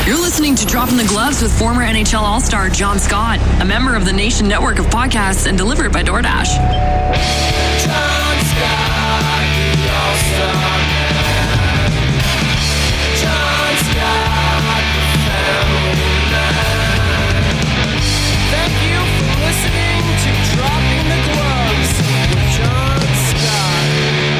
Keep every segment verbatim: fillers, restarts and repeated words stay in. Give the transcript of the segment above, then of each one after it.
You're listening to Dropping the Gloves with former N H L All-Star John Scott, a member of the Nation Network of podcasts and delivered by DoorDash. John Scott, the All-Star man. John Scott, the family man. Thank you for listening to Dropping the Gloves with John Scott.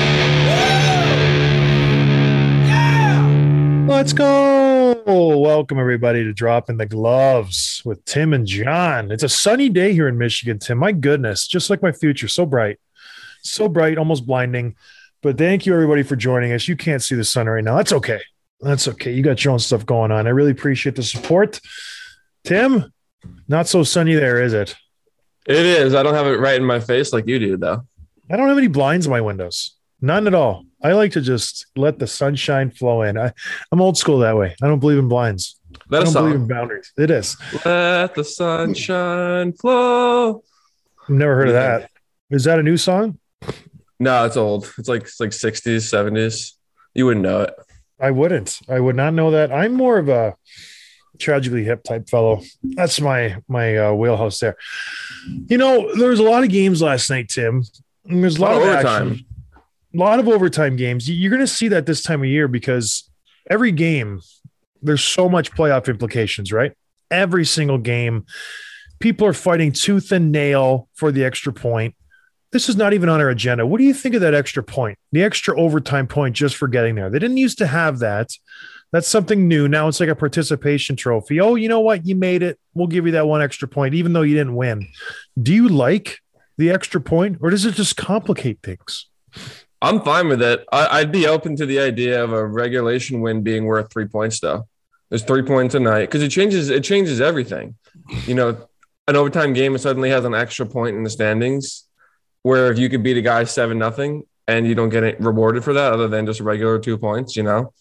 Woo! Yeah! Let's go. Welcome, everybody, to Dropping the Gloves with Tim and John. It's a sunny day here in Michigan, Tim. My goodness, just like my future. So bright. So bright, almost blinding. But thank you, everybody, for joining us. You can't see the sun right now. That's okay. That's okay. You got your own stuff going on. I really appreciate the support. Tim, not so sunny there, is it? It is. I don't have it right in my face like you do, though. I don't have any blinds in my windows. None at all. I like to just let the sunshine flow in. I, I'm old school that way. I don't believe in blinds. That I don't song. believe in boundaries. It is. Let the sunshine flow. I've never heard of that. Is that a new song? No, it's old. It's like it's like sixties, seventies. You wouldn't know it. I wouldn't. I would not know that. I'm more of a tragically hip type fellow. That's my my uh, wheelhouse there. You know, there was a lot of games last night, Tim. And there's a lot, A lot of of action. overtime. A lot of overtime games. You're going to see that this time of year because every game, there's so much playoff implications, right? Every single game, people are fighting tooth and nail for the extra point. This is not even on our agenda. What do you think of that extra point, the extra overtime point just for getting there? They didn't used to have that. That's something new. Now it's like a participation trophy. Oh, you know what? You made it. We'll give you that one extra point, even though you didn't win. Do you like the extra point, or does it just complicate things? I'm fine with it. I, I'd be open to the idea of a regulation win being worth three points, though. There's three points a night because it changes. It changes everything. You know, an overtime game suddenly has an extra point in the standings, where if you could beat a guy seven nothing and you don't get it rewarded for that, other than just a regular two points. You know,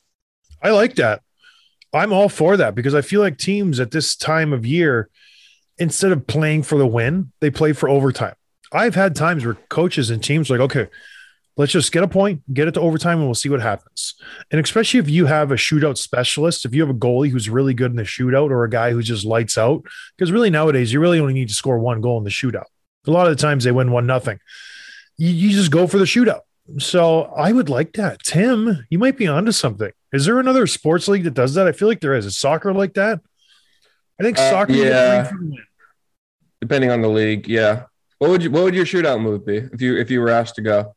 I like that. I'm all for that because I feel like teams at this time of year, instead of playing for the win, they play for overtime. I've had times where coaches and teams are like, okay, let's just get a point, get it to overtime, and we'll see what happens. And especially if you have a shootout specialist, if you have a goalie who's really good in the shootout or a guy who just lights out, because really nowadays you really only need to score one goal in the shootout. A lot of the times they win one nothing. You, you just go for the shootout. So I would like that. Tim, you might be onto something. Is there another sports league that does that? I feel like there is. Is soccer like that? I think Uh, soccer. yeah. Three for the win. depending on the league. Yeah. What would you? What would your shootout move be if you if you were asked to go?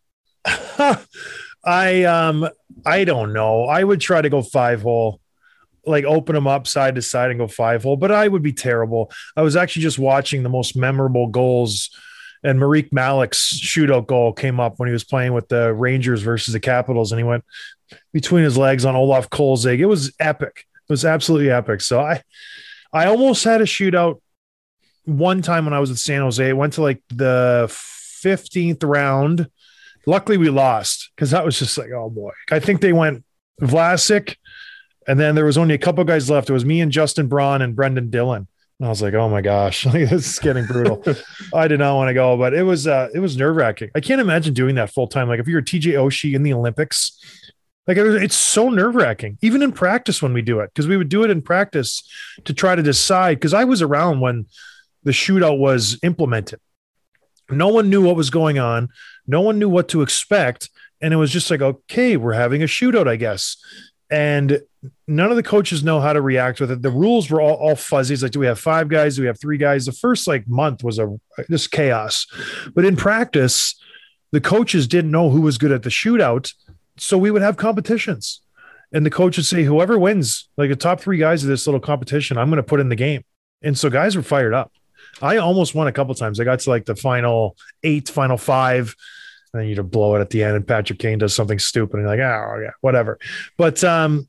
I um I don't know. I would try to go five hole, like open them up side to side and go five hole, but I would be terrible. I was actually just watching the most memorable goals, and Marique Malik's shootout goal came up when he was playing with the Rangers versus the Capitals, and he went between his legs on Olaf Kolzig. It was epic. It was absolutely epic. So I I almost had a shootout one time when I was at San Jose. It went to like the fifteenth round. Luckily, we lost because that was just like, oh boy. I think they went Vlasic, and then there was only a couple of guys left. It was me and Justin Braun and Brendan Dillon. And I was like, oh my gosh, this is getting brutal. I did not want to go, but it was uh, it was nerve wracking. I can't imagine doing that full time. Like if you're T J Oshie in the Olympics, like it was, it's so nerve wracking. Even in practice when we do it, because we would do it in practice to try to decide. Because I was around when the shootout was implemented. No one knew what was going on. No one knew what to expect. And it was just like, okay, we're having a shootout, I guess. And none of the coaches know how to react with it. The rules were all, all fuzzy. It's like, do we have five guys? Do we have three guys? The first like month was a just chaos. But in practice, the coaches didn't know who was good at the shootout. So we would have competitions. And the coach would say, whoever wins, like the top three guys of this little competition, I'm going to put in the game. And so guys were fired up. I almost won a couple times. I got to like the final eight, final five, and then you just blow it at the end. And Patrick Kane does something stupid, and you're like, oh yeah, whatever. But um,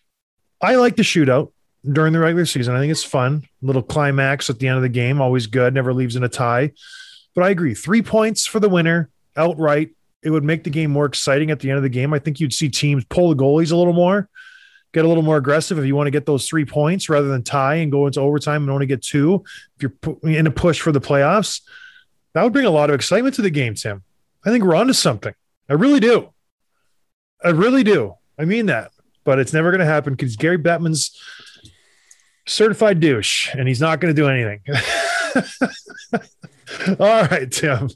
I like the shootout during the regular season. I think it's fun. Little climax at the end of the game, always good. Never leaves in a tie. But I agree, three points for the winner outright. It would make the game more exciting at the end of the game. I think you'd see teams pull the goalies a little more, get a little more aggressive if you want to get those three points rather than tie and go into overtime and only get two. If you're in a push for the playoffs, that would bring a lot of excitement to the game, Tim. I think we're onto something. I really do. I really do. I mean that, but it's never going to happen because Gary Bettman's certified douche, and he's not going to do anything. All right, Tim.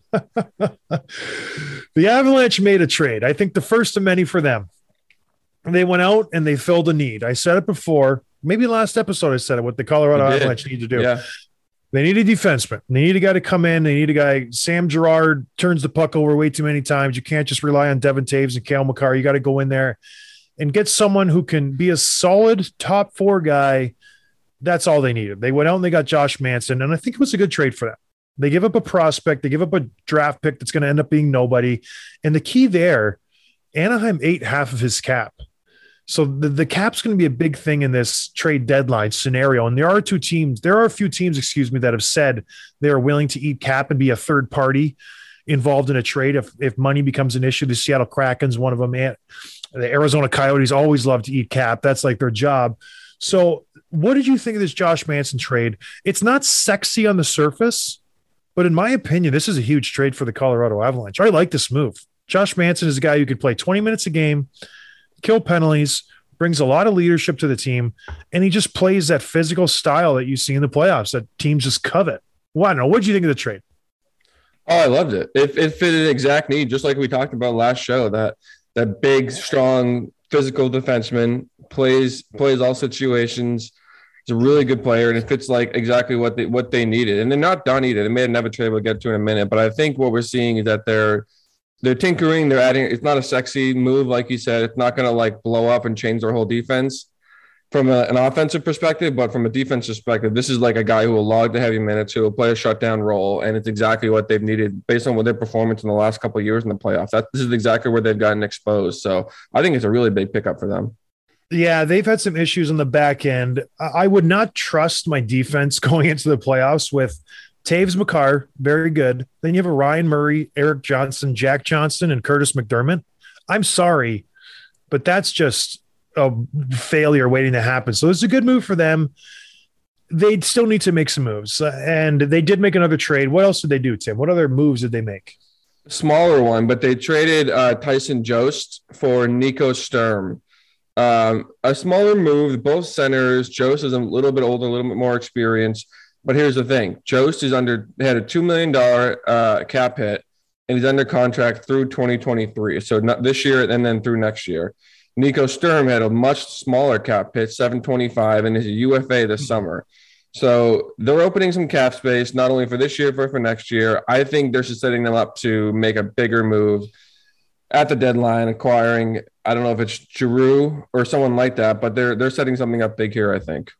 The Avalanche made a trade. I think the first of many for them. They went out and they filled a need. I said it before. Maybe last episode I said it, what the Colorado Avalanche need to do. Yeah. They need a defenseman. They need a guy to come in. They need a guy. Sam Girard turns the puck over way too many times. You can't just rely on Devin Taves and Cale Makar. You got to go in there and get someone who can be a solid top four guy. That's all they needed. They went out and they got Josh Manson, and I think it was a good trade for them. They give up a prospect. They give up a draft pick that's going to end up being nobody. And the key there, Anaheim ate half of his cap. So the, the cap's going to be a big thing in this trade deadline scenario. And there are two teams, there are a few teams, excuse me, that have said they are willing to eat cap and be a third party involved in a trade if, if money becomes an issue. The Seattle Kraken's one of them. And the Arizona Coyotes always love to eat cap. That's like their job. So what did you think of this Josh Manson trade? It's not sexy on the surface, but in my opinion, this is a huge trade for the Colorado Avalanche. I like this move. Josh Manson is a guy who could play twenty minutes a game, kill penalties, brings a lot of leadership to the team, and he just plays that physical style that you see in the playoffs that teams just covet. Well, I don't know. What did you think of the trade? Oh, I loved it. It, it fit an exact need, just like we talked about last show, that that big, strong, physical defenseman plays plays all situations. He's a really good player, and it fits like exactly what they what they needed. And they're not done either. They may have never trade we'll get to in a minute, but I think what we're seeing is that they're they're tinkering, they're adding. It's not a sexy move, like you said. It's not going to like blow up and change their whole defense from a, an offensive perspective, but from a defensive perspective, this is like a guy who will log the heavy minutes, who will play a shutdown role, and it's exactly what they've needed based on what their performance in the last couple of years in the playoffs. That this is exactly where they've gotten exposed. So I think it's a really big pickup for them. Yeah, they've had some issues on the back end. I would not trust my defense going into the playoffs with Taves Makar, very good. Then you have a Ryan Murray, Eric Johnson, Jack Johnson, and Curtis McDermott. I'm sorry, but that's just a failure waiting to happen. So it's a good move for them. They still need to make some moves, and they did make another trade. What else did they do, Tim? What other moves did they make? Smaller one, but they traded uh, Tyson Jost for Nico Sturm. Um, a smaller move, both centers. Jost is a little bit older, a little bit more experienced. But here's the thing. Jost is under had a two million dollars uh, cap hit, and he's under contract through twenty twenty-three. So not this year and then through next year. Nico Sturm had a much smaller cap hit, seven twenty-five, and is a U F A this summer. So they're opening some cap space, not only for this year, but for next year. I think they're just setting them up to make a bigger move at the deadline, acquiring, I don't know if it's Giroux or someone like that, but they're they're setting something up big here, I think.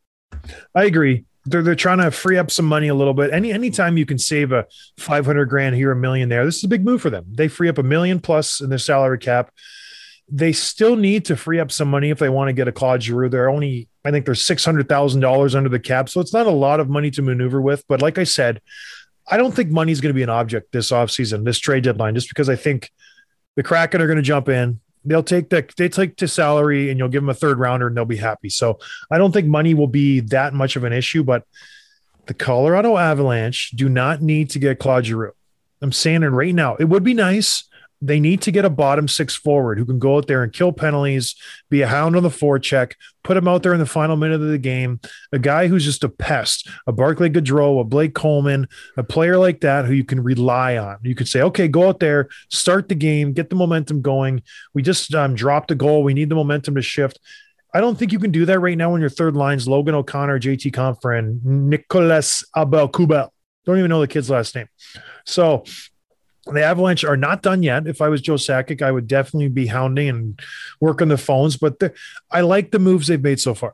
I agree. They're they're trying to free up some money a little bit. Any anytime you can save a five hundred grand here, a million there, this is a big move for them. They free up a million plus in their salary cap. They still need to free up some money if they want to get a Claude Giroux. They're only, I think, they're six hundred thousand dollars under the cap, so it's not a lot of money to maneuver with. But like I said, I don't think money is going to be an object this offseason, this trade deadline, just because I think the Kraken are going to jump in. They'll take the they take the salary, and you'll give them a third rounder, and they'll be happy. So I don't think money will be that much of an issue. But the Colorado Avalanche do not need to get Claude Giroux. I'm saying it right now. It would be nice. They need to get a bottom six forward who can go out there and kill penalties, be a hound on the forecheck, put him out there in the final minute of the game. A guy who's just a pest, a Barclay Goodrow, a Blake Coleman, a player like that who you can rely on. You could say, okay, go out there, start the game, get the momentum going. We just um, dropped a goal. We need the momentum to shift. I don't think you can do that right now when your third line's Logan O'Connor, J T Compher, and Nicolas Abel-Kubel. Don't even know the kid's last name. So the Avalanche are not done yet. If I was Joe Sakic, I would definitely be hounding and work on the phones. But I like the moves they've made so far.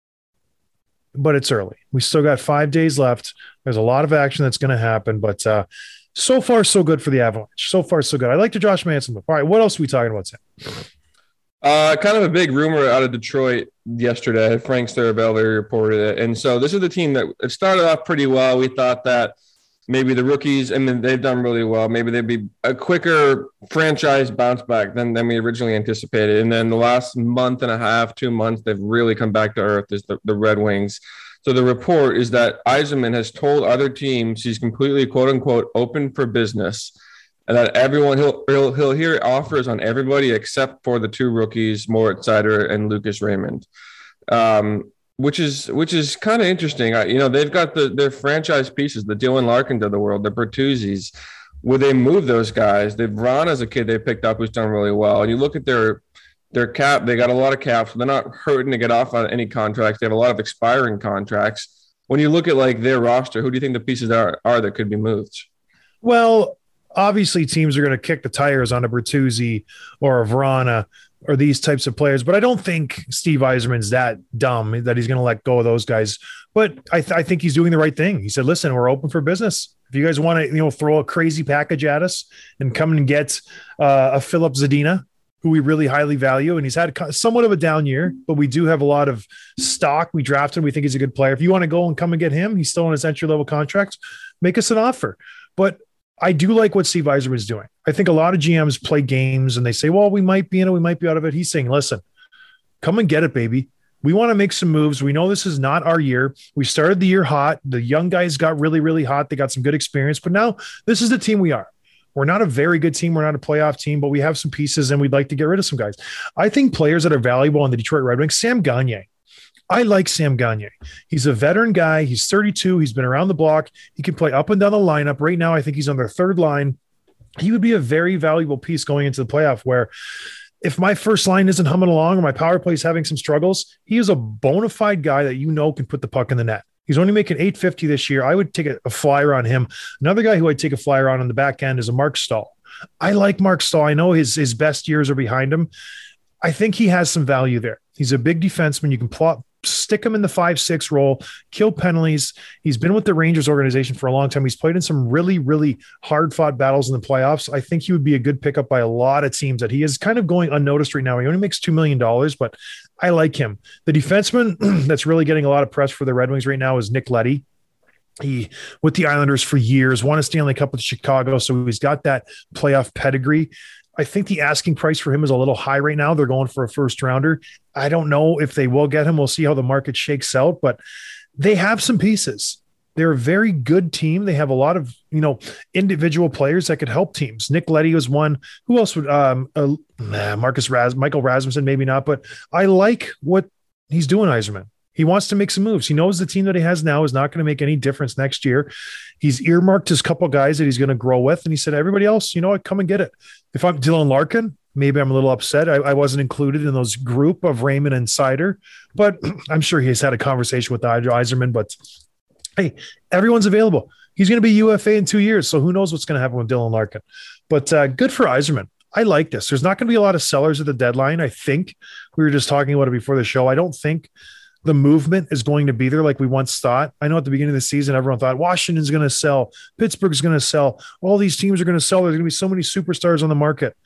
But it's early. We still got five days left. There's a lot of action that's going to happen. But uh, so far, so good for the Avalanche. So far, so good. I like the Josh Manson move. All right, what else are we talking about, Sam? Uh, kind of a big rumor out of Detroit yesterday. Frank Sturabelli reported it. And so this is the team that it started off pretty well. We thought that maybe the rookies, I mean, they've done really well. Maybe they'd be a quicker franchise bounce back than, than we originally anticipated. And then the last month and a half, two months, they've really come back to earth as the, the Red Wings. So the report is that Yzerman has told other teams he's completely, quote unquote, open for business, and that everyone, he'll, he'll, he'll hear offers on everybody except for the two rookies, Moritz Seider and Lucas Raymond. Um, which is which is kind of interesting. I, you know, they've got the their franchise pieces, the Dylan Larkins of the world, the Bertuzzi's. Would they move those guys? They've Ron as a kid they picked up who's done really well. And you look at their their cap, they got a lot of cap, so they're not hurting to get off on any contracts. They have a lot of expiring contracts. When you look at like their roster, who do you think the pieces are are that could be moved? Well, obviously teams are going to kick the tires on a Bertuzzi or a Vrana or these types of players, but I don't think Steve Yzerman's that dumb that he's going to let go of those guys. But I, th- I think he's doing the right thing. He said, listen, we're open for business. If you guys want to, you know, throw a crazy package at us and come and get uh, a Philip Zadina, who we really highly value. And he's had somewhat of a down year, but we do have a lot of stock. We drafted him. We think he's a good player. If you want to go and come and get him, he's still on his entry level contract, make us an offer. But I do like what Steve Yzerman is doing. I think a lot of G Ms play games and they say, well, we might be in it, we might be out of it. He's saying, listen, come and get it, baby. We want to make some moves. We know this is not our year. We started the year hot. The young guys got really, really hot. They got some good experience, but now this is the team we are. We're not a very good team. We're not a playoff team, but we have some pieces and we'd like to get rid of some guys. I think players that are valuable on the Detroit Red Wings, Sam Gagner. I like Sam Gagner. He's a veteran guy. He's thirty-two. He's been around the block. He can play up and down the lineup. Right now, I think he's on their third line. He would be a very valuable piece going into the playoff where if my first line isn't humming along or my power play is having some struggles, he is a bona fide guy that you know can put the puck in the net. He's only making eight fifty this year. I would take a, a flyer on him. Another guy who I'd take a flyer on on the back end is a Mark Stahl. I like Mark Stahl. I know his, his best years are behind him. I think he has some value there. He's a big defenseman. You can plot, stick him in the five six role, kill penalties. He's been with the Rangers organization for a long time. He's played in some really, really hard-fought battles in the playoffs. I think he would be a good pickup by a lot of teams that he is kind of going unnoticed right now. He only makes two million dollars, but I like him. The defenseman that's really getting a lot of press for the Red Wings right now is Nick Leddy. He, with the Islanders for years, won a Stanley Cup with Chicago, so he's got that playoff pedigree. I think the asking price for him is a little high right now. They're going for a first rounder. I don't know if they will get him. We'll see how the market shakes out, but they have some pieces. They're a very good team. They have a lot of, you know, individual players that could help teams. Nick Leddy was one. Who else would, um, uh, nah, Marcus Ras, Michael Rasmussen, maybe not, but I like what he's doing, Yzerman. He wants to make some moves. He knows the team that he has now is not going to make any difference next year. He's earmarked his couple guys that he's going to grow with. And he said, everybody else, you know what, come and get it. If I'm Dylan Larkin, maybe I'm a little upset. I, I wasn't included in those group of Raymond and Sider, but I'm sure he's had a conversation with Yzerman, but hey, everyone's available. He's going to be U F A in two years. So who knows what's going to happen with Dylan Larkin, but uh, good for Yzerman. I like this. There's not going to be a lot of sellers at the deadline. I think we were just talking about it before the show. I don't think the movement is going to be there like we once thought. I know at the beginning of the season, everyone thought Washington's going to sell, Pittsburgh's going to sell, all these teams are going to sell. There's going to be so many superstars on the market.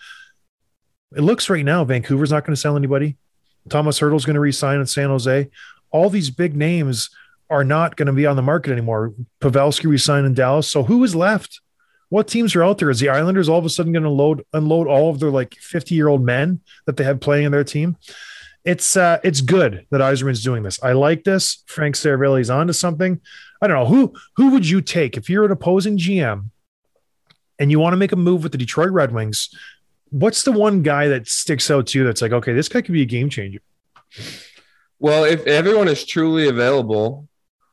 It looks right now, Vancouver's not going to sell anybody. Thomas Hertl's going to re-sign in San Jose. All these big names are not going to be on the market anymore. Pavelski re-signed in Dallas. So who is left? What teams are out there? Is the Islanders all of a sudden going to load unload all of their like fifty-year-old men that they have playing in their team? It's uh, it's good that Yzerman's doing this. I like this. Frank Seravalli's onto something. I don't know. Who who would you take if you're an opposing G M and you want to make a move with the Detroit Red Wings? What's the one guy that sticks out to you that's like, okay, this guy could be a game changer? Well, if everyone is truly available,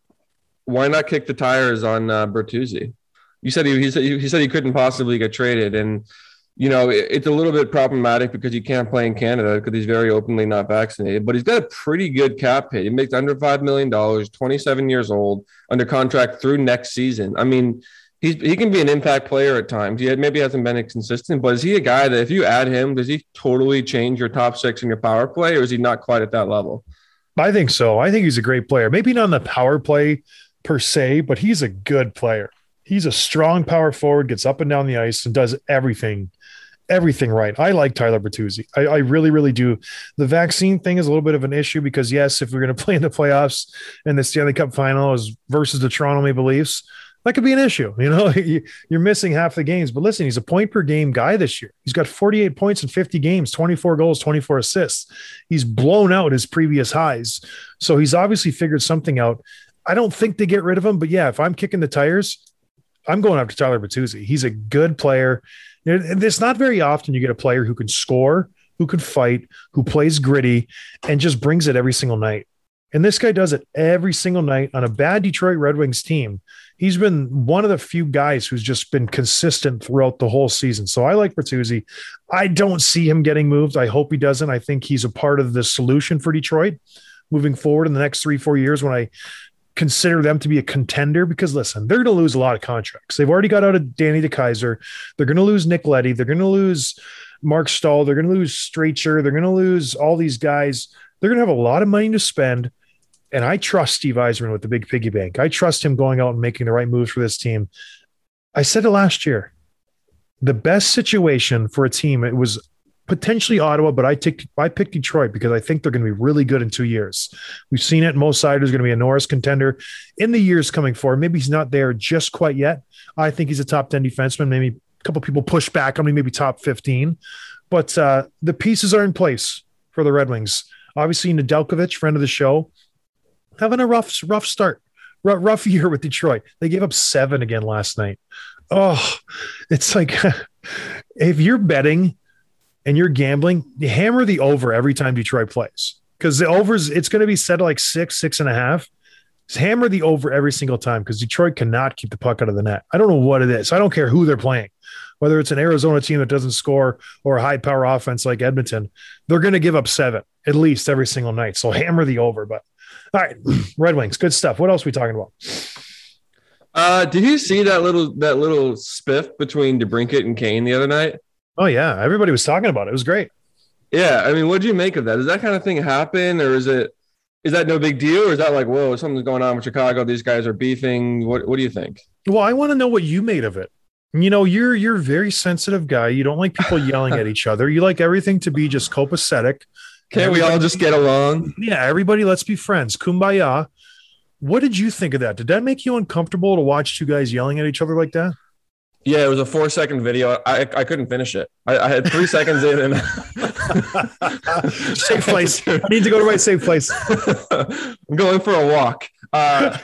why not kick the tires on uh, Bertuzzi? You said he, he said he said he couldn't possibly get traded, and you know, it's a little bit problematic because he can't play in Canada because he's very openly not vaccinated, but he's got a pretty good cap hit. He makes under five million dollars, twenty-seven years old, under contract through next season. I mean, he's, he can be an impact player at times. He had, maybe hasn't been consistent, but is he a guy that if you add him, does he totally change your top six in your power play, or is he not quite at that level? I think so. I think he's a great player. Maybe not on the power play per se, but he's a good player. He's a strong power forward, gets up and down the ice and does everything everything right. I like Tyler Bertuzzi. I, I really, really do. The vaccine thing is a little bit of an issue because, yes, if we're going to play in the playoffs and the Stanley Cup final is versus the Toronto Maple Leafs, that could be an issue. You know, you're missing half the games. But listen, he's a point per game guy this year. He's got forty-eight points in fifty games, twenty-four goals, twenty-four assists. He's blown out his previous highs. So he's obviously figured something out. I don't think they get rid of him. But, yeah, if I'm kicking the tires, I'm going after Tyler Bertuzzi. He's a good player. It's not very often you get a player who can score, who can fight, who plays gritty, and just brings it every single night. And this guy does it every single night on a bad Detroit Red Wings team. He's been one of the few guys who's just been consistent throughout the whole season. So I like Bertuzzi. I don't see him getting moved. I hope he doesn't. I think he's a part of the solution for Detroit moving forward in the next three, four years when I consider them to be a contender, because listen, they're going to lose a lot of contracts. They've already got out of Danny DeKeyser. They're going to lose Nick Leddy. They're going to lose Mark Stahl. They're going to lose Stracher. They're going to lose all these guys. They're going to have a lot of money to spend. And I trust Steve Yzerman with the big piggy bank. I trust him going out and making the right moves for this team. I said it last year. The best situation for a team, it was potentially Ottawa, but I, ticked, I picked Detroit because I think they're going to be really good in two years. We've seen it. Mo Seider is going to be a Norris contender in the years coming forward. Maybe he's not there just quite yet. I think he's a top ten defenseman. Maybe a couple people push back on me, maybe top fifteen. But uh, the pieces are in place for the Red Wings. Obviously, Nedeljkovic, friend of the show, having a rough, rough start, rough, rough year with Detroit. They gave up seven again last night. Oh, it's like if you're betting and you're gambling, you hammer the over every time Detroit plays, because the overs, it's going to be set at like six, six and a half. Just hammer the over every single time, because Detroit cannot keep the puck out of the net. I don't know what it is. I don't care who they're playing, whether it's an Arizona team that doesn't score or a high power offense like Edmonton. They're going to give up seven at least every single night. So hammer the over. But all right, Red Wings, good stuff. What else are we talking about? Uh, did you see that little that little spiff between DeBrincat and Kane the other night? Oh yeah, everybody was talking about it. It was great. Yeah, I mean, what do you make of that? Does that kind of thing happen, or is it is that no big deal, or is that like, whoa, something's going on with Chicago? These guys are beefing. What What do you think? Well, I want to know what you made of it. You know, you're you're a very sensitive guy. You don't like people yelling at each other. You like everything to be just copacetic. Can't we all just get along? Yeah, everybody, let's be friends. Kumbaya. What did you think of that? Did that make you uncomfortable to watch two guys yelling at each other like that? Yeah, it was a four second video. I I couldn't finish it. I, I had three seconds in and safe place. I need to go to my safe place. I'm going for a walk. Uh,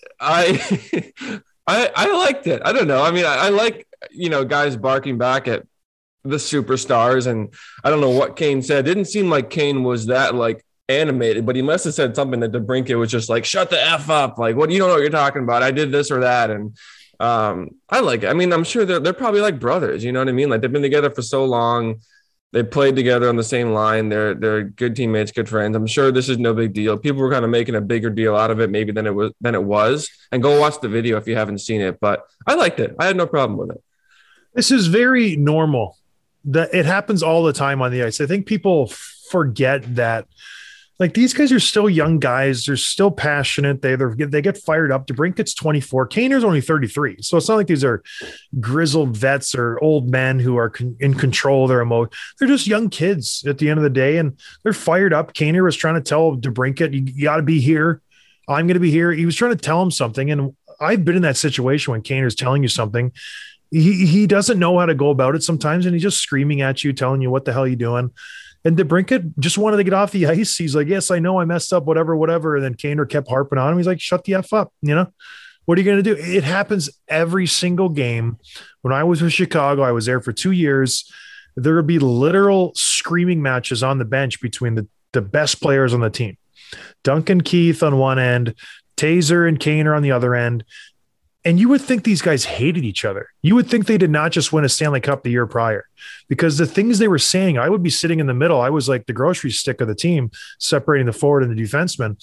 I I I liked it. I don't know. I mean, I, I like, you know, guys barking back at the superstars, and I don't know what Kane said. It didn't seem like Kane was that like animated, but he must have said something that DeBrincat was just like, shut the F up. Like, what, you don't know what you're talking about. I did this or that. And um, I like it. I mean, I'm sure they're, they're probably like brothers, you know what I mean? Like, they've been together for so long. They played together on the same line. They're, they're good teammates, good friends. I'm sure this is no big deal. People were kind of making a bigger deal out of it maybe than it was, than it was. And go watch the video if you haven't seen it, but I liked it. I had no problem with it. This is very normal. That it happens all the time on the ice. I think people forget that, like, these guys are still young guys. They're still passionate. They they get fired up. DeBrincat's twenty-four. Kaner's only thirty-three. So it's not like these are grizzled vets or old men who are con- in control of their emotion. They're just young kids at the end of the day, and they're fired up. Kaner was trying to tell DeBrincat, you, you got to be here. I'm going to be here. He was trying to tell him something, and I've been in that situation when Kaner's telling you something. He he doesn't know how to go about it sometimes, and he's just screaming at you, telling you what the hell you doing. And DeBrincat just wanted to get off the ice. He's like, yes, I know I messed up, whatever, whatever. And then Kaner kept harping on him. He's like, shut the F up. You know, what are you going to do? It happens every single game. When I was with Chicago, I was there for two years. There would be literal screaming matches on the bench between the, the best players on the team. Duncan Keith on one end, Taser and Kaner on the other end. And you would think these guys hated each other. You would think they did not just win a Stanley Cup the year prior, because the things they were saying, I would be sitting in the middle. I was like the grocery stick of the team, separating the forward and the defenseman.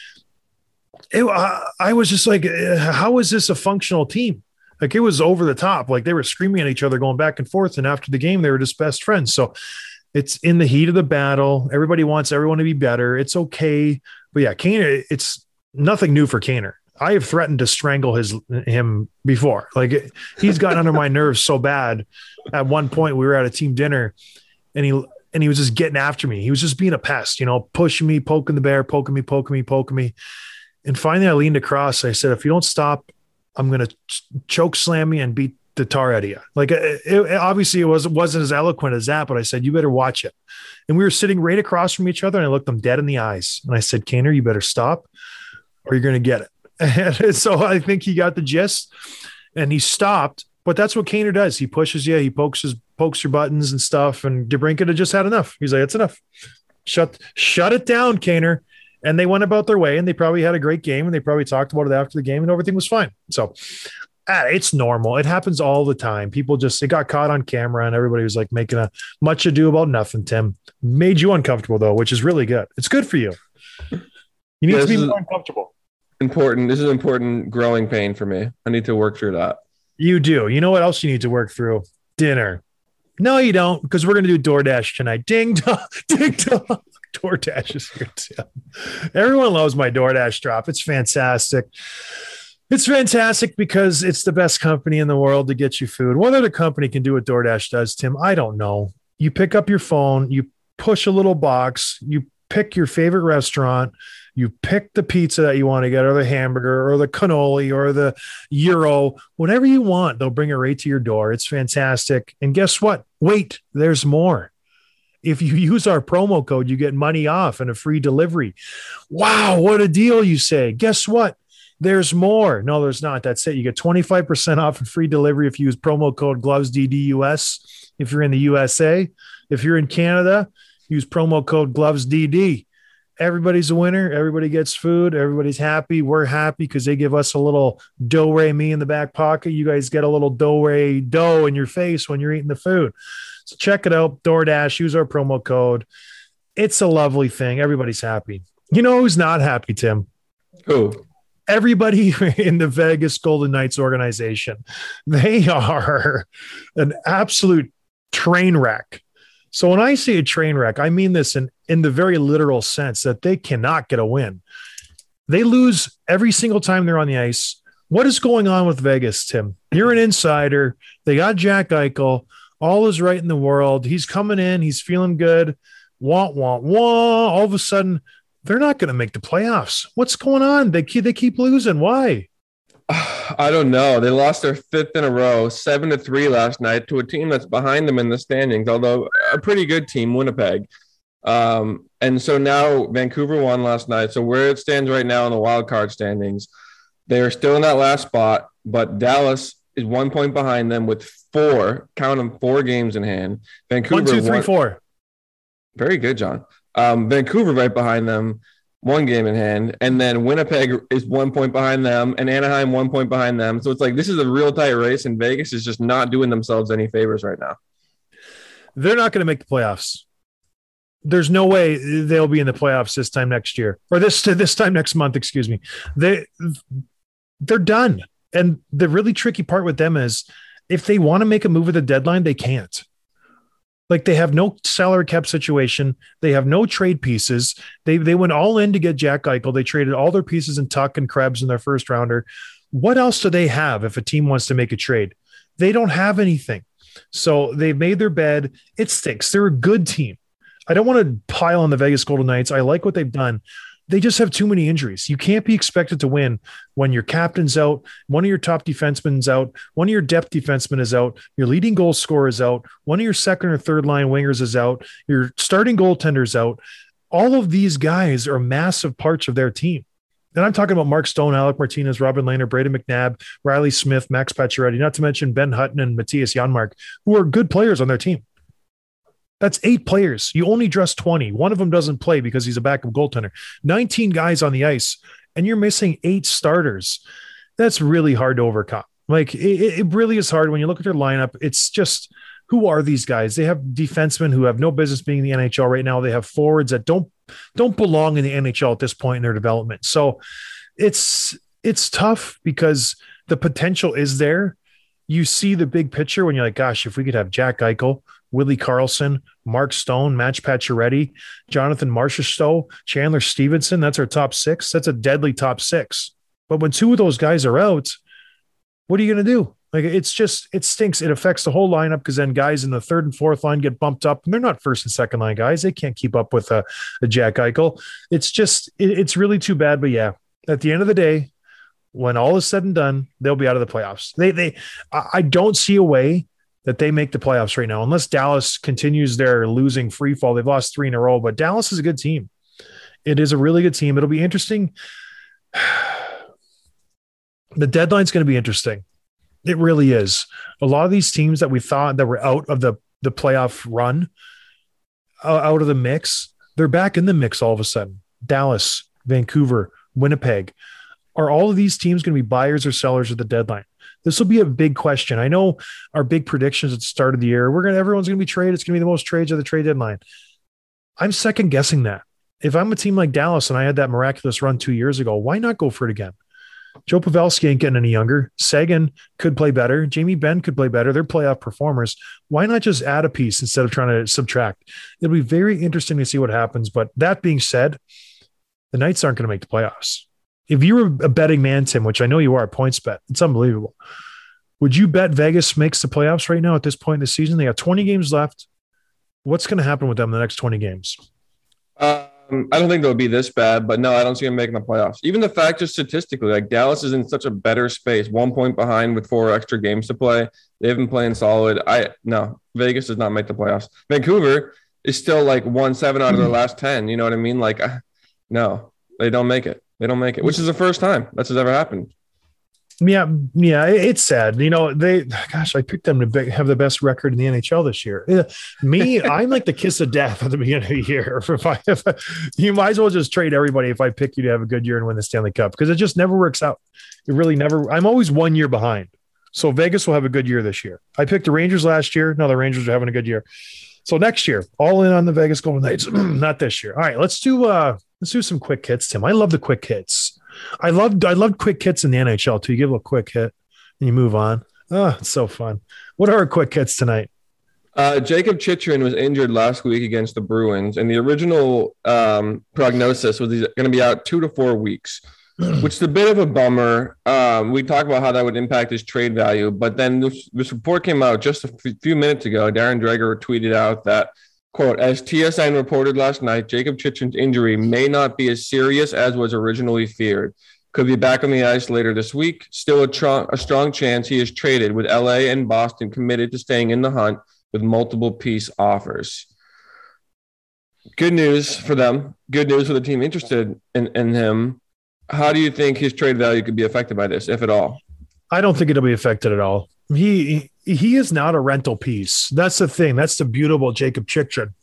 It, I, I was just like, how is this a functional team? Like, it was over the top. Like, they were screaming at each other, going back and forth. And after the game, they were just best friends. So it's in the heat of the battle. Everybody wants everyone to be better. It's okay. But yeah, Kaner, it's nothing new for Kaner. I have threatened to strangle his him before. Like, he's gotten under my nerves so bad. At one point, we were at a team dinner, and he and he was just getting after me. He was just being a pest, you know, pushing me, poking the bear, poking me, poking me, poking me. And finally, I leaned across. I said, "If you don't stop, I'm going to choke slam me and beat the tar out of you." Like, it, it, obviously, it was wasn't as eloquent as that, but I said, "You better watch it." And we were sitting right across from each other, and I looked them dead in the eyes, and I said, "Kaner, you better stop, or you're going to get it." And so I think he got the gist, and he stopped. But that's what Kaner does. He pushes you. He pokes his pokes your buttons and stuff. And DeBrincat had just had enough. He's like, "It's enough. Shut shut it down, Kaner." and they went about their way, and they probably had a great game, and they probably talked about it after the game, and everything was fine. So ah, it's normal. It happens all the time. People just, it got caught on camera, and everybody was like making a much ado about nothing. Tim, made you uncomfortable though, which is really good. It's good for you. You need Yeah, to be this is- more uncomfortable. Important. This is important growing pain for me. I need to work through that. You do. You know what else you need to work through? Dinner. No, you don't, because we're going to do DoorDash tonight. Ding dong, ding dong. DoorDash is here too. Everyone loves my DoorDash drop. It's fantastic. It's fantastic because it's the best company in the world to get you food. What other company can do what DoorDash does, Tim? I don't know. You pick up your phone, you push a little box, you pick your favorite restaurant, you pick the pizza that you want to get, or the hamburger, or the cannoli, or the gyro, whatever you want. They'll bring it right to your door. It's fantastic. And guess what? Wait, there's more. If you use our promo code, you get money off and a free delivery. Wow, what a deal, you say. Guess what? There's more. No, there's not. That's it. You get twenty-five percent off and free delivery if you use promo code GlovesDDUS. If you're in the U S A, if you're in Canada, use promo code GlovesDD. Everybody's a winner. Everybody gets food. Everybody's happy. We're happy because they give us a little do-re-mi in the back pocket. You guys get a little do-re-do in your face when you're eating the food. So check it out. DoorDash, use our promo code. It's a lovely thing. Everybody's happy. You know who's not happy, Tim? Who? Everybody in the Vegas Golden Knights organization. They are an absolute train wreck. So when I say a train wreck, I mean this in, in the very literal sense that they cannot get a win. They lose every single time they're on the ice. What is going on with Vegas, Tim? You're an insider. They got Jack Eichel. All is right in the world. He's coming in. He's feeling good. Wah, wah, wah. All of a sudden, they're not going to make the playoffs. What's going on? They keep, they keep losing. Why? I don't know. They lost their fifth in a row, seven to three last night to a team that's behind them in the standings, although a pretty good team, Winnipeg. Um, and so now Vancouver won last night. So where it stands right now in the wild card standings, they are still in that last spot, but Dallas is one point behind them with four, count them, four games in hand. Vancouver One, two, three, won- four. Very good, John. Um, Vancouver right behind them, one game in hand, and then Winnipeg is one point behind them, and Anaheim one point behind them. So it's like this is a real tight race, and Vegas is just not doing themselves any favors right now. They're not going to make the playoffs. There's no way they'll be in the playoffs this time next year, or this this time next month. Excuse me. They they're done. And the really tricky part with them is if they want to make a move at the deadline, they can't. Like they have no salary cap situation. They have no trade pieces. They they went all in to get Jack Eichel. They traded all their pieces in Tuck and Krebs in their first rounder. What else do they have if a team wants to make a trade? They don't have anything. So they've made their bed. It stinks. They're a good team. I don't want to pile on the Vegas Golden Knights. I like what they've done. They just have too many injuries. You can't be expected to win when your captain's out, one of your top defensemen's out, one of your depth defensemen is out, your leading goal scorer is out, one of your second or third line wingers is out, your starting goaltender's out. All of these guys are massive parts of their team. And I'm talking about Mark Stone, Alec Martinez, Robin Lehner, Braden McNabb, Riley Smith, Max Pacioretty, not to mention Ben Hutton and Matthias Janmark, who are good players on their team. That's eight players. You only dress twenty. One of them doesn't play because he's a backup goaltender. nineteen guys on the ice, and you're missing eight starters. That's really hard to overcome. Like, it, it really is hard when you look at their lineup. It's just, who are these guys? They have defensemen who have no business being in the N H L right now. They have forwards that don't don't belong in the N H L at this point in their development. So it's it's tough because the potential is there. You see the big picture when you're like, gosh, if we could have Jack Eichel, Willie Karlsson, Mark Stone, Max Pacioretty, Jonathan Marchessault, Chandler Stevenson, that's our top six. That's a deadly top six. But when two of those guys are out, what are you going to do? Like, it's just, it stinks. It affects the whole lineup because then guys in the third and fourth line get bumped up, and they're not first and second line guys. They can't keep up with a, a Jack Eichel. It's just, it, it's really too bad. But yeah, at the end of the day, when all is said and done, they'll be out of the playoffs. They, they, I I don't see a way that they make the playoffs right now, unless Dallas continues their losing free fall. They've lost three in a row, but Dallas is a good team. It is a really good team. It'll be interesting. The deadline's going to be interesting. It really is. A lot of these teams that we thought that were out of the, the playoff run, uh, out of the mix, they're back in the mix all of a sudden. Dallas, Vancouver, Winnipeg. Are all of these teams going to be buyers or sellers at the deadline? This will be a big question. I know our big predictions at the start of the year, we're going to, everyone's going to be traded. It's going to be the most trades at the trade deadline. I'm second guessing that. If I'm a team like Dallas and I had that miraculous run two years ago, why not go for it again? Joe Pavelski ain't getting any younger. Sagan could play better. Jamie Benn could play better. They're playoff performers. Why not just add a piece instead of trying to subtract? It'll be very interesting to see what happens. But that being said, the Knights aren't going to make the playoffs. If you were a betting man, Tim, which I know you are at PointsBet, it's unbelievable. Would you bet Vegas makes the playoffs right now at this point in the season? They got twenty games left. What's going to happen with them in the next twenty games? Um, I don't think they'll be this bad, but no, I don't see them making the playoffs. Even the fact just statistically, like Dallas is in such a better space, one point behind with four extra games to play. They've been playing solid. I no, Vegas does not make the playoffs. Vancouver is still like one seven out of their last ten. You know what I mean? Like, no, they don't make it. They don't make it, which is the first time that's ever happened. Yeah, yeah, it's sad. You know, they, gosh, I picked them to be, have the best record in the N H L this year. Yeah. Me, I'm like the kiss of death at the beginning of the year. If I, if I, you might as well just trade everybody if I pick you to have a good year and win the Stanley Cup, because it just never works out. It really never. I'm always one year behind. So Vegas will have a good year this year. I picked the Rangers last year. Now the Rangers are having a good year. So next year, all in on the Vegas Golden Knights. Not this year. All right, let's do uh, let's do some quick hits, Tim. I love the quick hits. I loved I loved quick hits in the N H L too. You give a quick hit and you move on. Oh, it's so fun. What are our quick hits tonight? Uh, Jacob Chychrun was injured last week against the Bruins, and the original um, prognosis was he's going to be out two to four weeks, which is a bit of a bummer. Um, we talked about how that would impact his trade value, but then this, this report came out just a f- few minutes ago. Darren Dreger tweeted out that, quote, as T S N reported last night, Jacob Chychrun's injury may not be as serious as was originally feared. Could be back on the ice later this week. Still a, tr- a strong chance he is traded, with L A and Boston committed to staying in the hunt with multiple piece offers. Good news for them. Good news for the team interested in, in him. How do you think his trade value could be affected by this, if at all? I don't think it'll be affected at all. He he is not a rental piece. That's the thing. That's the beautiful Jacob Chychrun.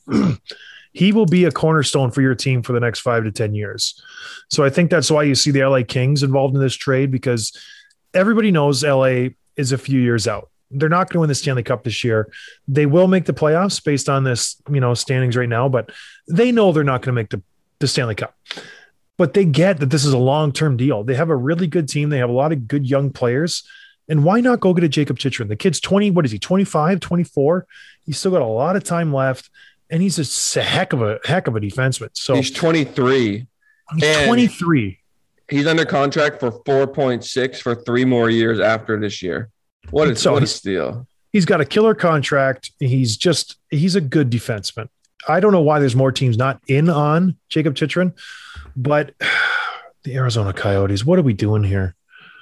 He will be a cornerstone for your team for the next five to ten years. So I think that's why you see the L A Kings involved in this trade, because everybody knows L A is a few years out. They're not going to win the Stanley Cup this year. They will make the playoffs based on this, you know, standings right now, but they know they're not going to make the, the Stanley Cup. But they get that this is a long-term deal. They have a really good team. They have a lot of good young players. And why not go get a Jacob Chychrun? The kid's twenty, what is he, twenty-five, twenty-four? He's still got a lot of time left, and he's just a heck of a heck of a defenseman. So he's twenty-three. He's twenty-three. He's under contract for four point six for three more years after this year. What a, so what a steal. He's got a killer contract. He's just – he's a good defenseman. I don't know why there's more teams not in on Jacob Chychrun, but the Arizona Coyotes, what are we doing here?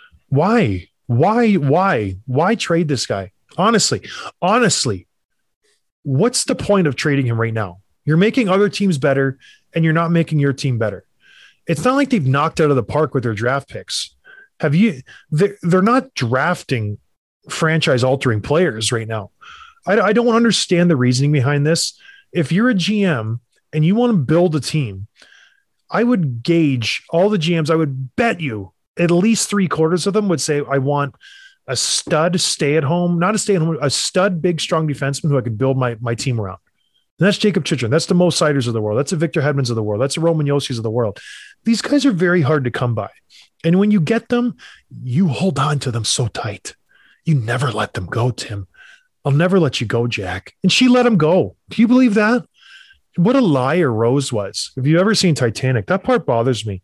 Why? Why? Why? Why trade this guy? Honestly, honestly, what's the point of trading him right now? You're making other teams better, and you're not making your team better. It's not like they've knocked out of the park with their draft picks. Have you? They're, they're not drafting franchise-altering players right now. I, I don't understand the reasoning behind this. If you're a G M and you want to build a team, I would gauge all the G Ms. I would bet you at least three quarters of them would say, I want a stud stay at home, not a stay at home, a stud, big, strong defenseman who I could build my, my team around. And that's Jacob Chychrun. That's the Mo Siders of the world. That's the Victor Hedmans of the world. That's the Roman Yossi's of the world. These guys are very hard to come by. And when you get them, you hold on to them so tight. You never let them go, Tim. I'll never let you go, Jack. And she let him go. Do you believe that? What a liar Rose was. Have you ever seen Titanic? That part bothers me.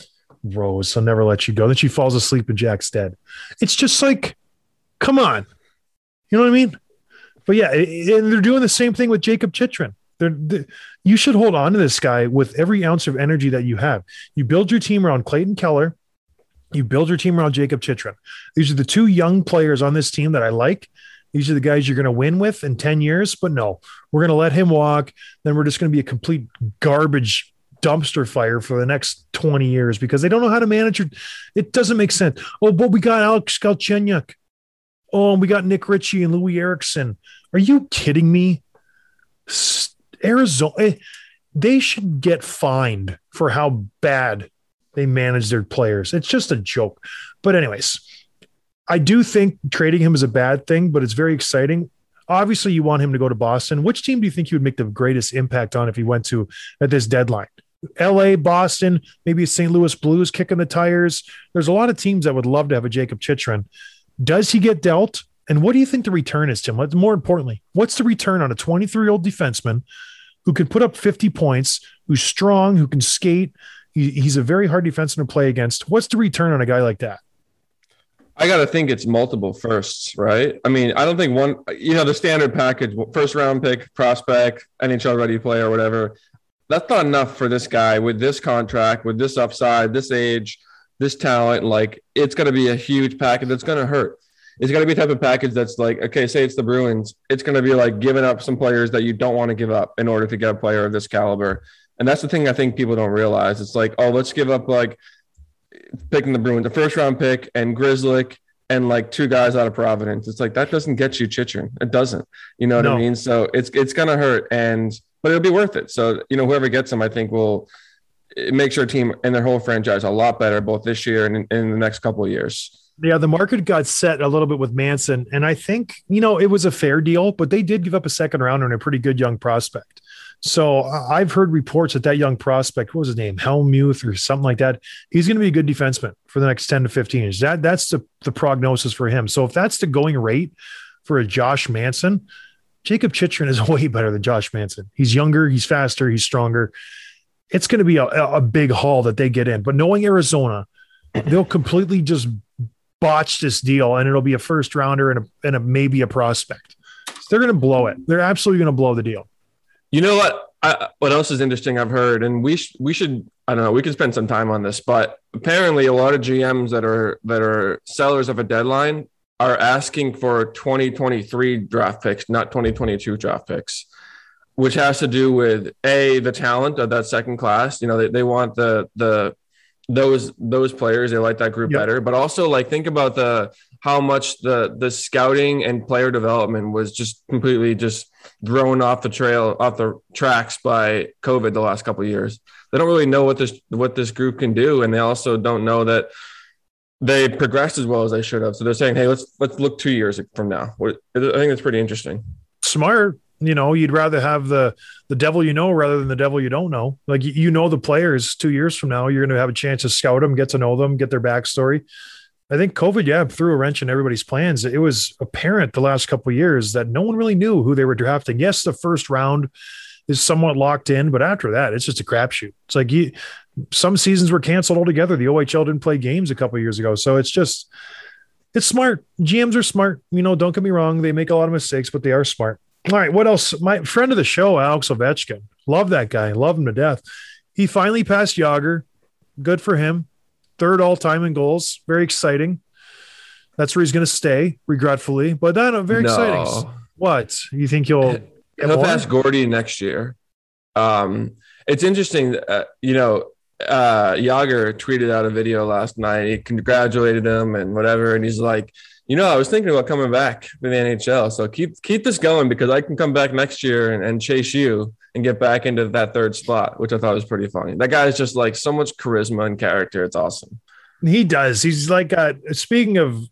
Rose, I'll never let you go. Then she falls asleep in Jack's dead. It's just like, come on. You know what I mean? But yeah, and they're doing the same thing with Jacob Chychrun. They're, they're, you should hold on to this guy with every ounce of energy that you have. You build your team around Clayton Keller. You build your team around Jacob Chychrun. These are the two young players on this team that I like. These are the guys you're going to win with in ten years, but no, we're going to let him walk. Then we're just going to be a complete garbage dumpster fire for the next twenty years because they don't know how to manage it. It doesn't make sense. Oh, but we got Alex Galchenyuk. Oh, and we got Nick Ritchie and Louis Eriksson. Are you kidding me? Arizona, they should get fined for how bad they manage their players. It's just a joke. But anyways, I do think trading him is a bad thing, but it's very exciting. Obviously, you want him to go to Boston. Which team do you think he would make the greatest impact on if he went to at this deadline? L A, Boston, maybe Saint Louis Blues kicking the tires. There's a lot of teams that would love to have a Jakob Chychrun. Does he get dealt? And what do you think the return is, Tim? More importantly, what's the return on a twenty-three-year-old defenseman who can put up fifty points, who's strong, who can skate? He, he's a very hard defenseman to play against. What's the return on a guy like that? I got to think it's multiple firsts, right? I mean, I don't think one, you know, the standard package, first round pick, prospect, N H L ready player, whatever. That's not enough for this guy with this contract, with this upside, this age, this talent. Like, it's going to be a huge package that's going to hurt. It's going to be a type of package that's like, okay, say it's the Bruins. It's going to be like giving up some players that you don't want to give up in order to get a player of this caliber. And that's the thing I think people don't realize. It's like, oh, let's give up like picking the Bruins, a first round pick and Grzelcyk and like two guys out of Providence. It's like, that doesn't get you Chychrun. It doesn't, you know what no. I mean? So it's, it's going to hurt, and, but it'll be worth it. So, you know, whoever gets him, I think will make your team and their whole franchise a lot better, both this year and in, in the next couple of years. Yeah, the market got set a little bit with Manson, and I think, you know, it was a fair deal, but they did give up a second rounder and a pretty good young prospect. So I've heard reports that that young prospect, what was his name, Helmuth or something like that, he's going to be a good defenseman for the next ten to fifteen years. That, that's the, the prognosis for him. So if that's the going rate for a Josh Manson, Jakob Chychrun is way better than Josh Manson. He's younger, he's faster, he's stronger. It's going to be a, a big haul that they get in. But knowing Arizona, they'll completely just botch this deal, and it'll be a first rounder and a, and a maybe a prospect. So they're going to blow it. They're absolutely going to blow the deal. You know what? I, what else is interesting I've heard, and we sh- we should, I don't know, we could spend some time on this, but apparently a lot of G Ms that are that are sellers of a deadline are asking for twenty twenty-three draft picks, not twenty twenty-two draft picks, which has to do with a the talent of that second class. You know, they, they want the the those those players, they like that group yep. better, but also like think about the how much the the scouting and player development was just completely just thrown off the trail off the tracks by COVID the last couple of years. They don't really know what this what this group can do, and they also don't know that they progressed as well as they should have. So they're saying, hey, let's let's look two years from now. I think that's pretty interesting. Smart. You know, you'd rather have the the devil you know rather than the devil you don't know. Like, you know, the players two years from now, you're going to have a chance to scout them, get to know them, get their backstory. I think COVID, yeah, threw a wrench in everybody's plans. It was apparent the last couple of years that no one really knew who they were drafting. Yes, the first round is somewhat locked in, but after that, it's just a crapshoot. It's like you, some seasons were canceled altogether. The O H L didn't play games a couple of years ago. So it's just, it's smart. G Ms are smart. You know, don't get me wrong. They make a lot of mistakes, but they are smart. All right, what else? My friend of the show, Alex Ovechkin. Love that guy. Love him to death. He finally passed Yager. Good for him. Third all-time in goals. Very exciting. That's where he's going to stay, regretfully. But then uh, very no. exciting. What? You think he'll He'll pass Gordy next year. Um, it's interesting. Uh, you know, uh, Yager tweeted out a video last night. He congratulated him and whatever. And he's like, you know, I was thinking about coming back to the N H L. So keep keep this going, because I can come back next year and, and chase you and get back into that third spot, which I thought was pretty funny. That guy is just like so much charisma and character. It's awesome. He does. He's like, uh, speaking of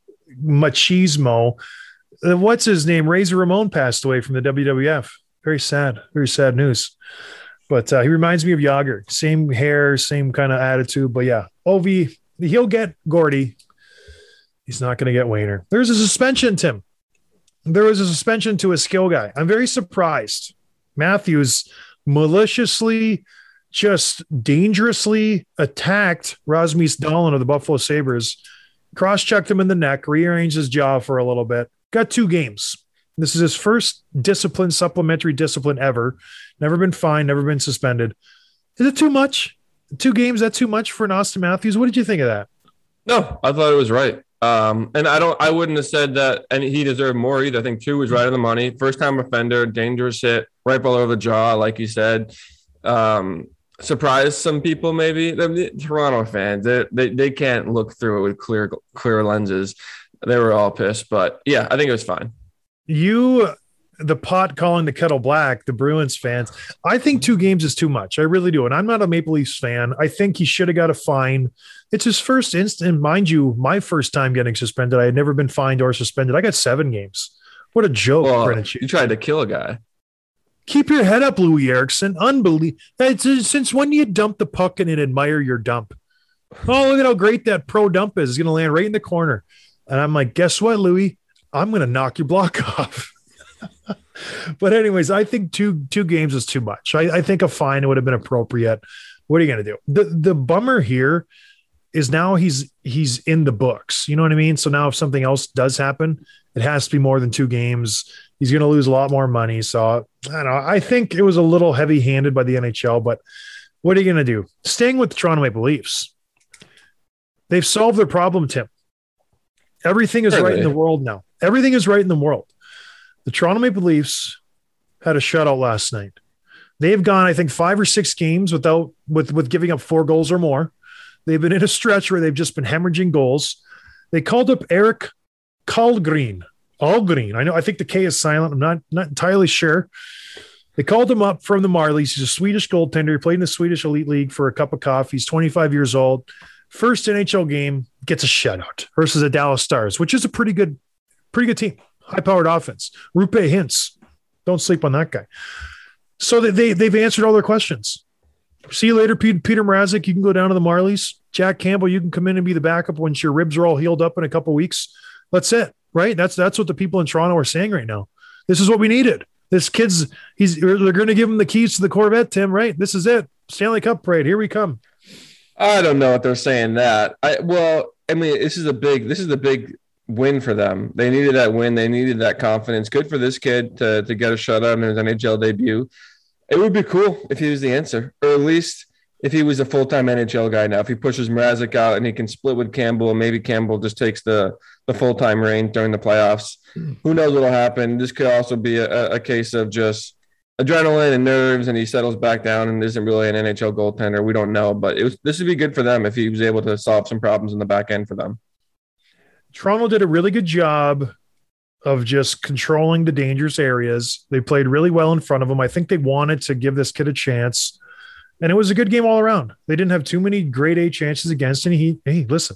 machismo, uh, what's his name? Razor Ramon passed away from the W W F. Very sad. Very sad news. But uh, he reminds me of Yager. Same hair, same kind of attitude. But yeah, Ovi, he'll get Gordy. He's not going to get Wayner. There's a suspension, Tim. There was a suspension to a skill guy. I'm very surprised. Matthews maliciously, just dangerously attacked Rasmus Dahlin of the Buffalo Sabres, cross-checked him in the neck, rearranged his jaw for a little bit, got two games. This is his first discipline, supplementary discipline ever. Never been fined, never been suspended. Is it too much? Two games, that too much for an Austin Matthews? What did you think of that? No, I thought it was right. Um, and I don't, I wouldn't have said that, and he deserved more either. I think two was right on the money. First time offender, dangerous hit, right below the jaw, like you said. Um, surprised some people, maybe. The Toronto fans, they, they they can't look through it with clear clear lenses. They were all pissed, but yeah, I think it was fine. You the pot calling the kettle black, the Bruins fans. I think two games is too much. I really do. And I'm not a Maple Leafs fan. I think he should have got a fine. It's his first instant, mind you, my first time getting suspended. I had never been fined or suspended. I got seven games. What a joke. Well, you tried to kill a guy. Keep your head up, Louis Erickson. Unbelievable. Since when do you dump the puck and admire your dump? Oh, look at how great that pro dump is. It's going to land right in the corner. And I'm like, guess what, Louis? I'm going to knock your block off. But anyways, I think two two games is too much. I, I think a fine would have been appropriate. What are you going to do? The the bummer here is now he's he's in the books. You know what I mean? So now if something else does happen, it has to be more than two games. He's going to lose a lot more money. So I don't know. I think it was a little heavy-handed by the N H L, but what are you going to do? Staying with the Toronto Maple Leafs, they've solved their problem, Tim. Everything is Really? right in the world now. Everything is right in the world. The Toronto Maple Leafs had a shutout last night. They've gone, I think, five or six games without with, with giving up four goals or more. They've been in a stretch where they've just been hemorrhaging goals. They called up Eric Kallgren. Allgreen. I know. I think the K is silent. I'm not not entirely sure. They called him up from the Marlies. He's a Swedish goaltender. He played in the Swedish Elite League for a cup of coffee. He's twenty-five years old. First N H L game, gets a shutout versus the Dallas Stars, which is a pretty good, pretty good team. High-powered offense. Rupe Hintz. Don't sleep on that guy. So they, they, they've answered all their questions. See you later, Pete, Peter Mrazek. You can go down to the Marlies. Jack Campbell, you can come in and be the backup once your ribs are all healed up in a couple weeks. That's it, right? That's that's what the people in Toronto are saying right now. This is what we needed. This kid's, he's they're going to give him the keys to the Corvette, Tim, right? This is it. Stanley Cup parade. Here we come. I don't know if they're saying that. I well, I mean, this is a big this is a big win for them. They needed that win. They needed that confidence. Good for this kid to to get a shutout in his N H L debut. It would be cool if he was the answer, or at least if he was a full-time N H L guy now. If he pushes Mrazek out and he can split with Campbell, and maybe Campbell just takes the the full-time reign during the playoffs. Who knows what'll happen? This could also be a, a case of just adrenaline and nerves, and he settles back down and isn't really an N H L goaltender. We don't know, but it was this would be good for them if he was able to solve some problems in the back end for them. Toronto did a really good job of just controlling the dangerous areas. They played really well in front of him. I think they wanted to give this kid a chance, and it was a good game all around. They didn't have too many grade A chances against him. He, hey, listen,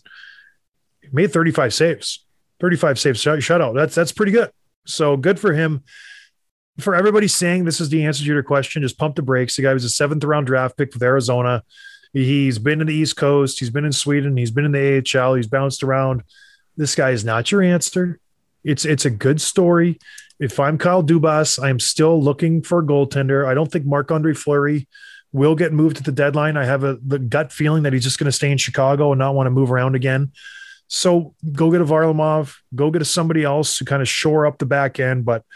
he made thirty-five saves, thirty-five saves shutout. That's, that's pretty good. So good for him. For everybody saying this is the answer to your question, just pump the brakes. The guy was a seventh round draft pick with Arizona. He's been in the East Coast. He's been in Sweden. He's been in the A H L. He's bounced around. This guy is not your answer. It's it's a good story. If I'm Kyle Dubas, I'm still looking for a goaltender. I don't think Marc-Andre Fleury will get moved at the deadline. I have a the gut feeling that he's just going to stay in Chicago and not want to move around again. So go get a Varlamov. Go get a somebody else to kind of shore up the back end. But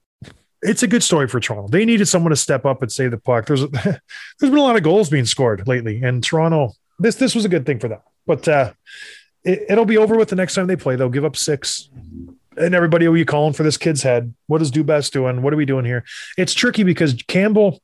it's a good story for Toronto. They needed someone to step up and save the puck. There's there's been a lot of goals being scored lately, and Toronto, this this was a good thing for them. But uh, it, it'll be over with the next time they play. They'll give up six, and everybody will be calling for this kid's head. What is Dubas doing? What are we doing here? It's tricky because Campbell,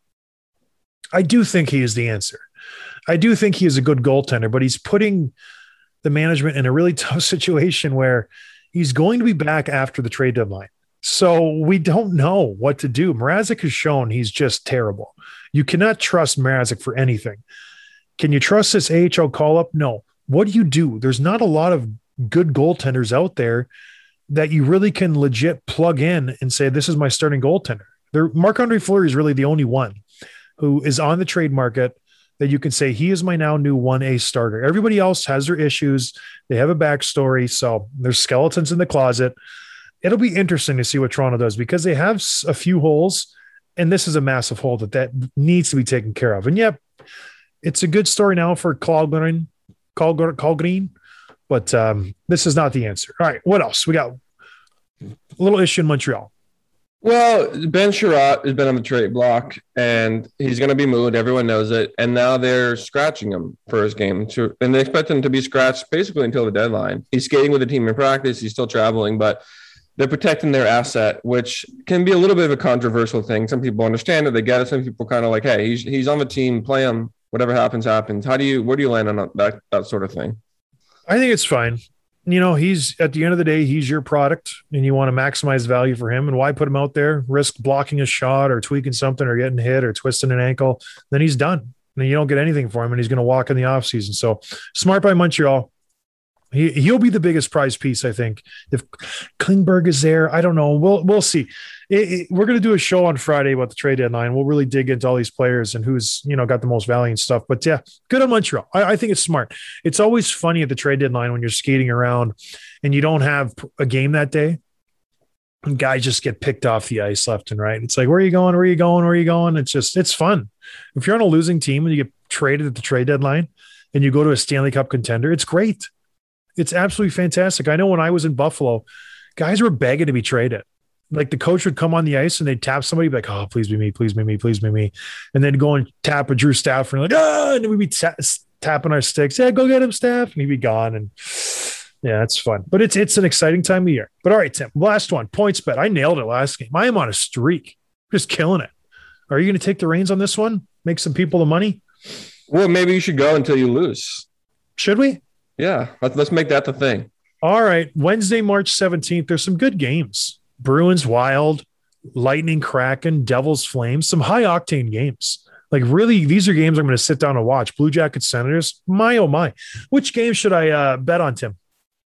I do think he is the answer. I do think he is a good goaltender, but he's putting the management in a really tough situation where he's going to be back after the trade deadline. So we don't know what to do. Mrazek has shown he's just terrible. You cannot trust Mrazek for anything. Can you trust this A H L call-up? No. What do you do? There's not a lot of good goaltenders out there that you really can legit plug in and say, this is my starting goaltender. Marc-Andre Fleury is really the only one who is on the trade market that you can say, he is my now new one A starter. Everybody else has their issues. They have a backstory. So there's skeletons in the closet. It'll be interesting to see what Toronto does because they have a few holes, and this is a massive hole that, that needs to be taken care of. And yep, it's a good story now for Kallgren, Kallgren, Kallgren, but um, this is not the answer. All right, what else? We got a little issue in Montreal. Well, Ben Sherratt has been on the trade block, and he's going to be moved. Everyone knows it. And now they're scratching him for his game. To, and they expect him to be scratched basically until the deadline. He's skating with the team in practice. He's still traveling, but they're protecting their asset, which can be a little bit of a controversial thing. Some people understand it. They get it. Some people kind of like, hey, he's he's on the team. Play him. Whatever happens, happens. How do you – where do you land on that, that sort of thing? I think it's fine. you know, he's at the end of the day, he's your product and you want to maximize value for him. And why put him out there, risk blocking a shot or tweaking something or getting hit or twisting an ankle? Then he's done. And you don't get anything for him and he's going to walk in the offseason. So smart by Montreal. He, he'll be the biggest prize piece, I think. If Klingberg is there, I don't know. We'll we'll see. It, it, we're going to do a show on Friday about the trade deadline. We'll really dig into all these players and who's, you know, got the most value and stuff. But yeah, good on Montreal. I, I think it's smart. It's always funny at the trade deadline when you're skating around and you don't have a game that day. And guys just get picked off the ice left and right. It's like, where are you going? Where are you going? Where are you going? It's just, it's fun. If you're on a losing team and you get traded at the trade deadline and you go to a Stanley Cup contender, it's great. It's absolutely fantastic. I know when I was in Buffalo, guys were begging to be traded. Like the coach would come on the ice and they'd tap somebody like, oh, please be me, please be me, please be me. And then go and tap a Drew Stafford and like, ah, and we'd be ta- tapping our sticks. Yeah, go get him, Staff. And he'd be gone. And yeah, it's fun. But it's it's an exciting time of year. But all right, Tim, last one, PointsBet. I nailed it last game. I am on a streak. Just killing it. Are you going to take the reins on this one? Make some people the money? Well, maybe you should go until you lose. Should we? Yeah, let's, let's make that the thing. All right. Wednesday, March seventeenth, there's some good games. Bruins, Wild, Lightning, Kraken, Devils, Flames, some high-octane games. Like, really, these are games I'm going to sit down and watch. Blue Jackets, Senators, my, oh, my. Which game should I uh, bet on, Tim?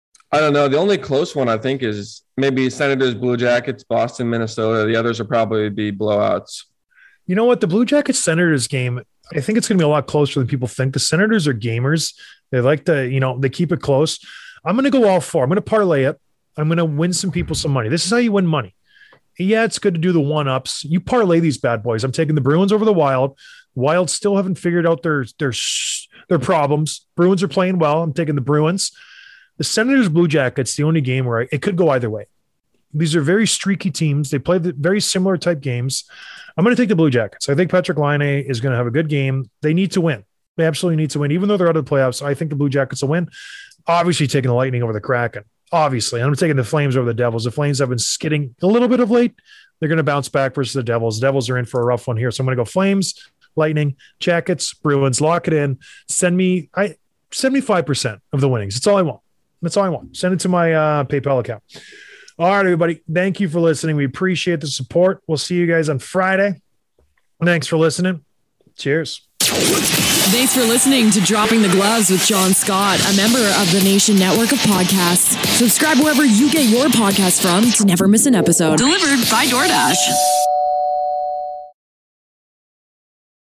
I don't know. The only close one, I think, is maybe Senators, Blue Jackets, Boston, Minnesota. The others will probably be blowouts. You know what? The Blue Jackets, Senators game, I think it's going to be a lot closer than people think. The Senators are gamers. They like to, you know, they keep it close. I'm going to go all four. I'm going to parlay it. I'm going to win some people some money. This is how you win money. Yeah, it's good to do the one-ups. You parlay these bad boys. I'm taking the Bruins over the Wild. Wild still haven't figured out their, their, their problems. Bruins are playing well. I'm taking the Bruins. The Senators, Blue Jackets, the only game where I, it could go either way. These are very streaky teams. They play the very similar type games. I'm going to take the Blue Jackets. I think Patrick Laine is going to have a good game. They need to win. They absolutely need to win. Even though they're out of the playoffs, I think the Blue Jackets will win. Obviously taking the Lightning over the Kraken. Obviously. I'm taking the Flames over the Devils. The Flames have been skidding a little bit of late. They're going to bounce back versus the Devils. The Devils are in for a rough one here. So I'm going to go Flames, Lightning, Jackets, Bruins. Lock it in. Send me I seventy-five percent of the winnings. That's all I want. That's all I want. Send it to my uh, PayPal account. All right, everybody. Thank you for listening. We appreciate the support. We'll see you guys on Friday. Thanks for listening. Cheers. Thanks for listening to Dropping the Gloves with John Scott, a member of the Nation Network of Podcasts. Subscribe wherever you get your podcasts from to never miss an episode. Delivered by DoorDash.